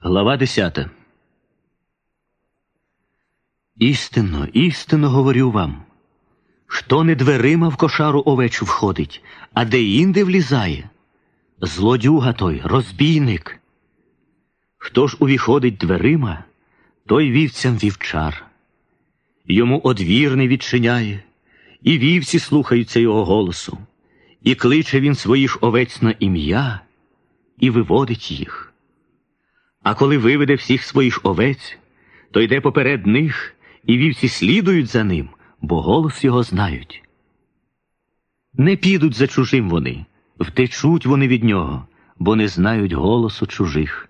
Глава 10. Істинно, істинно говорю вам, хто не дверима в кошару овечу входить, а де-інде влізає, злодюга той, розбійник. Хто ж увіходить дверима, той вівцям вівчар. Йому одвірний відчиняє, і вівці слухаються його голосу, і кличе він своїх овець на ім'я, і виводить їх. А коли виведе всіх своїх овець, то йде поперед них, і вівці слідують за ним, бо голос його знають. Не підуть за чужим вони, втечуть вони від нього, бо не знають голосу чужих.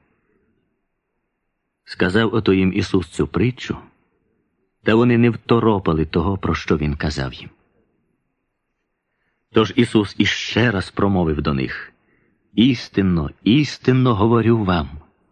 Сказав ото їм Ісус цю притчу, та вони не второпали того, про що Він казав їм. Тож Ісус іще раз промовив до них: «Істинно, істинно говорю вам,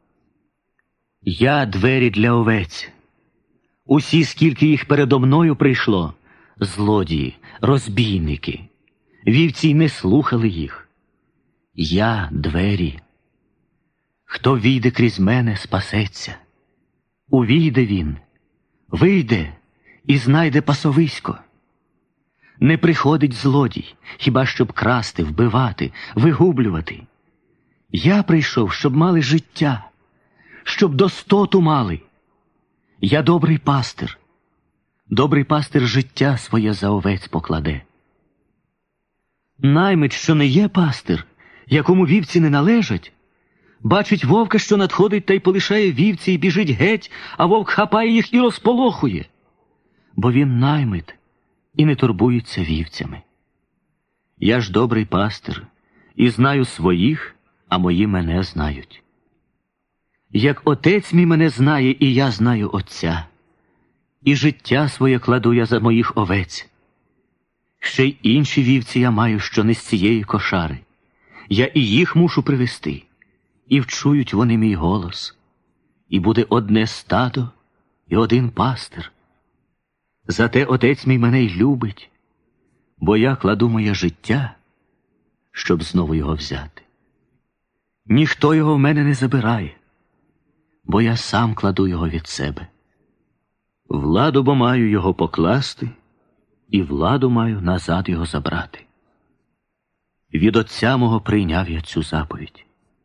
я двері для овець. Усі, скільки їх передо мною прийшло, злодії, розбійники, вівці й не слухали їх. Я двері. Хто війде крізь мене, спасеться. Увійде він, вийде і знайде пасовисько. Не приходить злодій, хіба щоб красти, вбивати, вигублювати. Я прийшов, щоб мали життя, щоб достоту мали. Я добрий пастир. Добрий пастир життя своє за овець покладе. Наймит, що не є пастир, якому вівці не належать, бачить вовка, що надходить, та й полишає вівці і біжить геть, а вовк хапає їх і розполохує. Бо він наймит і не турбується вівцями. Я ж добрий пастир, і знаю своїх, а мої мене знають. Як Отець мій мене знає, і я знаю Отця, і життя своє кладу я за моїх овець. Ще й інші вівці я маю, що не з цієї кошари. Я і їх мушу привести, і вчують вони мій голос. І буде одне стадо і один пастир. Зате Отець мій мене й любить, бо я кладу моє життя, щоб знову його взяти. Ніхто його в мене не забирає, бо я сам кладу його від себе. Владу бо маю його покласти, і владу маю назад його забрати. Від Отця мого прийняв я цю заповідь.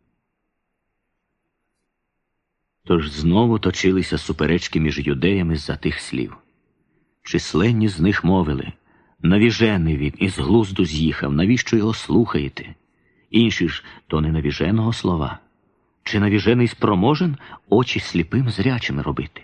Тож знову точилися суперечки між юдеями з-за тих слів. Численні з них мовили: навіжений він, із глузду з'їхав, навіщо його слухаєте? Інші ж: то не навіженого слова. Чи навіжений спроможен очі сліпим зрячими робити?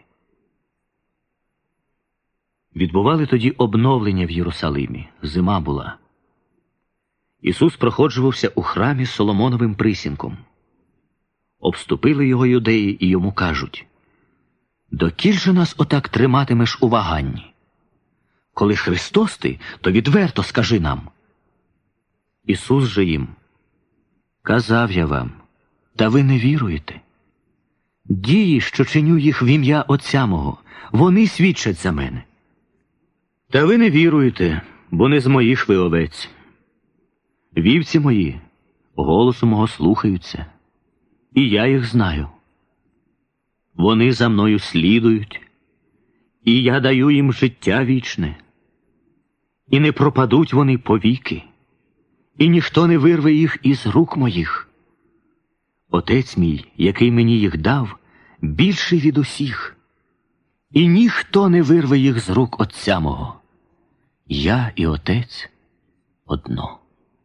Відбували тоді обновлення в Єрусалимі. Зима була. Ісус проходжувався у храмі з Соломоновим присінком. Обступили його юдеї і йому кажуть: «Докіль же нас отак триматимеш у ваганні? Коли Христос ти, то відверто скажи нам». Ісус же їм: «Казав я вам, та ви не віруєте. Дії, що чиню їх в ім'я Отця мого, вони свідчать за мене. Та ви не віруєте, бо не з моїх ви овець. Вівці мої голосу мого слухаються, і я їх знаю. Вони за мною слідують, і я даю їм життя вічне. І не пропадуть вони повіки, і ніхто не вирве їх із рук моїх. Отець мій, який мені їх дав, більший від усіх, і ніхто не вирве їх з рук Отця мого. Я і Отець одно».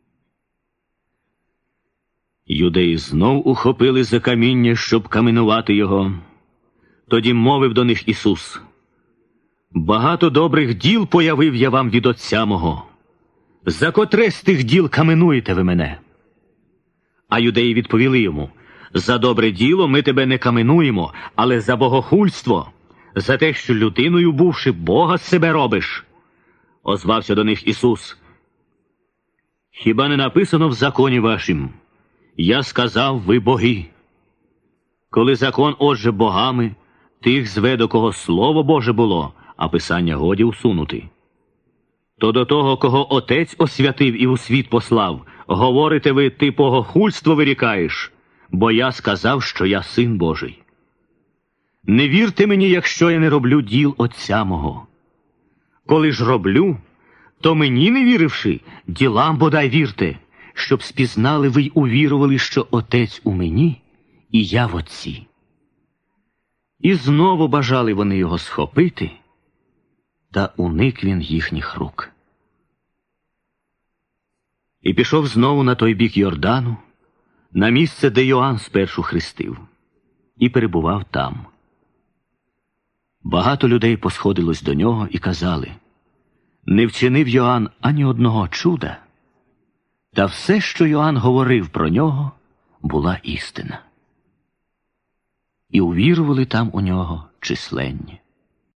Юдеї знов ухопили за каміння, щоб каменувати його. Тоді мовив до них Ісус: «Багато добрих діл появив я вам від Отця мого. За котре з тих діл каменуєте ви мене?» А юдеї відповіли йому: «За добре діло ми тебе не каменуємо, але за богохульство, за те, що людиною бувши, Бога з себе робиш». Озвався до них Ісус: «Хіба не написано в законі вашім: я сказав, ви боги? Коли закон отже богами, тих зве, до кого Слово Боже було, а Писання годі усунути. То до того, кого Отець освятив і у світ послав, говорите ви, ти богохульство вирікаєш, бо я сказав, що я Син Божий. Не вірте мені, якщо я не роблю діл Отця мого. Коли ж роблю, то мені, не віривши, ділам бодай вірте, щоб спізнали ви й увірували, що Отець у мені, і я в Отці. І знову бажали вони його схопити, та уник він їхніх рук. І пішов знову на той бік Йордану, на місце, де Йоанн спершу хрестив, і перебував там. Багато людей посходилось до нього і казали: не вчинив Йоанн ані одного чуда, та все, що Йоанн говорив про нього, була істина. І увірували там у нього численні.